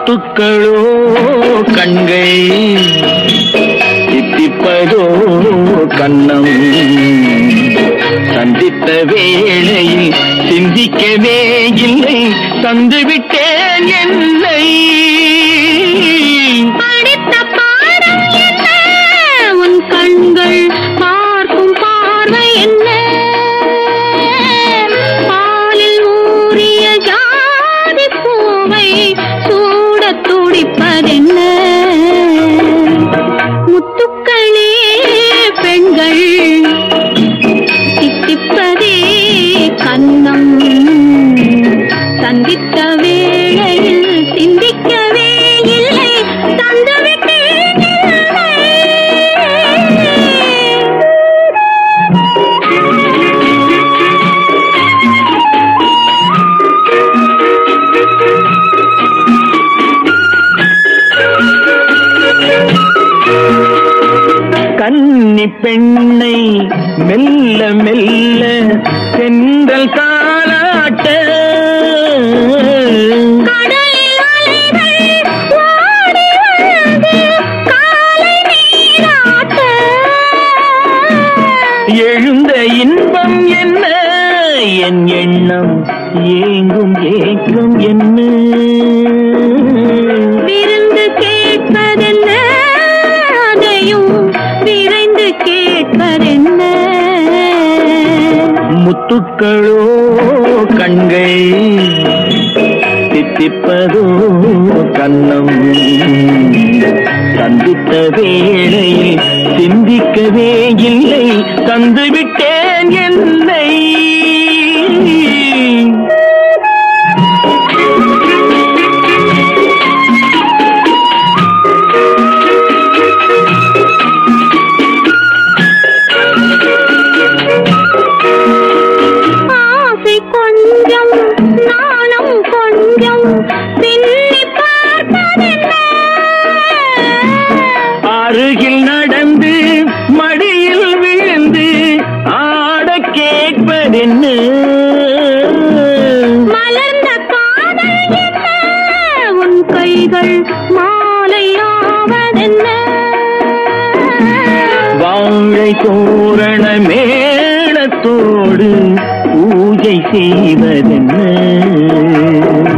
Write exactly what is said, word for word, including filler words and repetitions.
முத்துக்களோ கண்கள் தித்திப்பதோ கண்ணம் சந்தித்த வேளையில் சிந்திக்கவே இல்லை தந்துவிட்டேன் என்னை படித்த பாடம் என்ன உன் கண்கள் பார்க்கும் பார்வை என்ன பாலில் ஊறிய ஜாதி பூவை சூட துடிப்பதென்ன முத்துக்களே பெண்கள் தித்திப்பதே கண்ணம் சந்தித்த வேளையில் சிந்திக்கவே இல்லை தந்துவிட்டேன் கன்னி பெண்ணை மெல்ல மெல்ல சென்றல் காலாட்ட கடலில் அலைகள் ஓடி வந்து காலை நீராட்ட எழுந்த இன்பம் என்ன என் எண்ணம் ஏங்கும் ஏக்கம் என்ன விருந்து கேட்பதென்ன அதையும் விரைந்து கேட்பதென்ன முத்துக்களோ கண்கள் தித்திப்பதோ கண்ணம் சந்தித்த வேளையில் சிந்திக்கவே இல்லை தந்துவிட்டேன் என்னை ஆசை கொஞ்சம் நாணம் கொஞ்சம் பின்னி பார்ப்பதென்ன அருகில் நடந்து மடியில் விழுந்து ஆட கேட்பதென்ன மலர்ந்த காதல் என்ன உன் கைகள் மாலையாவதென்ன வாழை தோரண மேளத்தோடு பூஜை செய்வதென்ன